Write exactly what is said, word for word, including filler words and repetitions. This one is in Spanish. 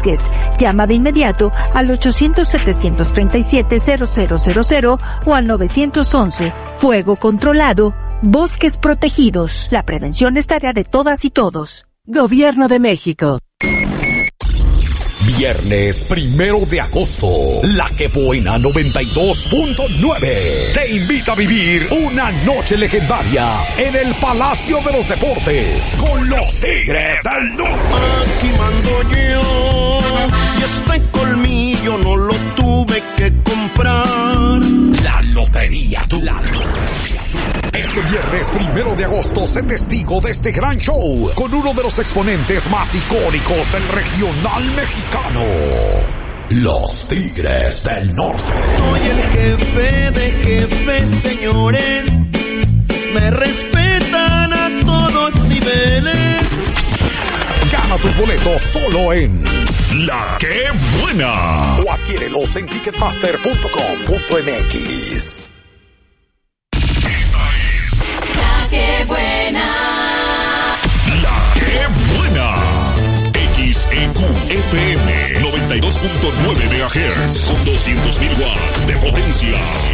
Vázquez. Llama de inmediato al ochocientos, setecientos treinta y siete, cero cero cero cero o al nueve once. Fuego controlado. Bosques protegidos. La prevención es tarea de todas y todos. Gobierno de México. Viernes primero de agosto, La Que Buena noventa y dos punto nueve te invita a vivir una noche legendaria en el Palacio de los Deportes con los Tigres del Norte. Aquí mando yo y este colmillo no lo tuve que comprar. La Lotería Tu. La Lotería Tu. Este viernes primero de agosto, sé testigo de este gran show con uno de los exponentes más icónicos del regional mexicano, los Tigres del Norte. Soy el jefe de jefes, señores. Me respetan a todos niveles. Gana tus boletos solo en La Que Buena o adquiérelos en ticketmaster punto com punto m x. La Que Buena. La Que Buena. X E Q F M noventa y dos punto nueve megahertz con doscientos mil watts de potencia.